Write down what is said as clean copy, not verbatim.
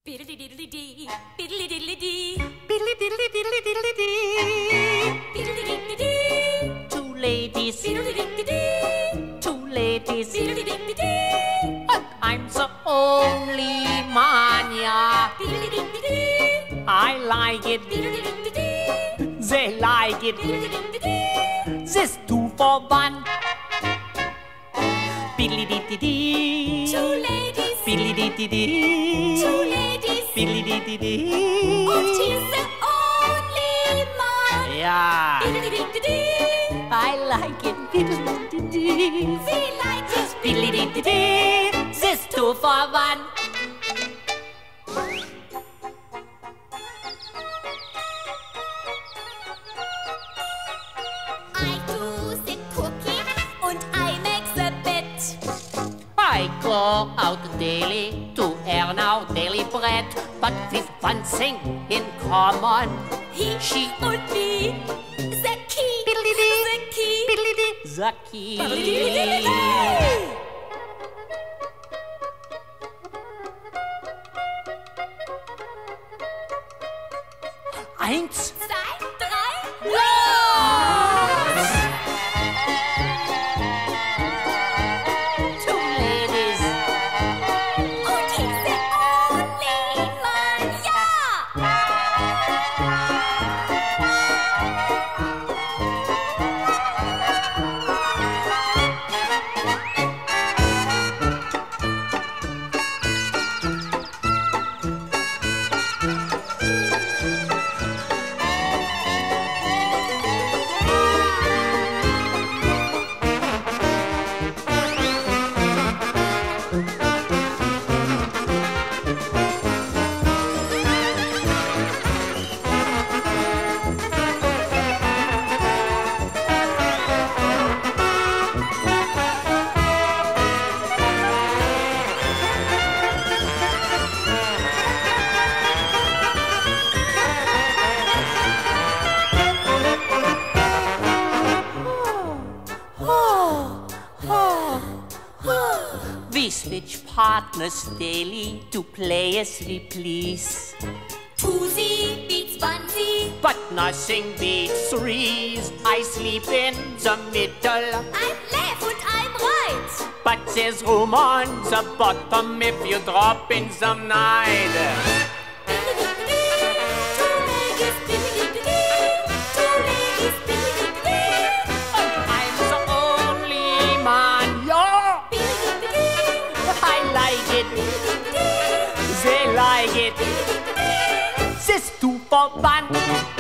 Biddly diddly dee, biddly diddly dee, Biddly diddly diddly diddly dee. biddly diddly dee, Two ladies, biddly diddly dee, two ladies, biddly diddly dee, and I'm the only man, yeah. biddly diddly dee, I like it, biddly diddly dee, they like it. biddly diddly dee. This 2 for 1. Biddly diddly dee. Two ladies, Biddly diddly dee. two ladies, Biddly diddly dee. and he's the only man. Yeah, Biddly diddly dee, I like it. Biddly diddly dee. we like it. Biddly diddly dee. This 2 for 1. I do the cooking and I make the bed. I go out daily to earn our daily bread, but with one thing in common. He, She, and me, the key, Biddly-dee. the key. the key. Biddly-diddly-dee. Eins, Zwei, drei, los! two ladies. Und he's the only man, ja! We switch partners daily to play as we please. Tusi beats Bansi, But nothing beats threes. I sleep in the middle, I'm left and I'm right. but there's room on the bottom if you drop in some night. Biddly-diddly-dee, two ladies, biddly-diddly-dee, two ladies, biddly-diddly-dee, I'm the only man, yeah. biddly-diddly-dee, I like it, biddly-diddly-dee, they like it. biddly-diddly-dee. This 2 for 1.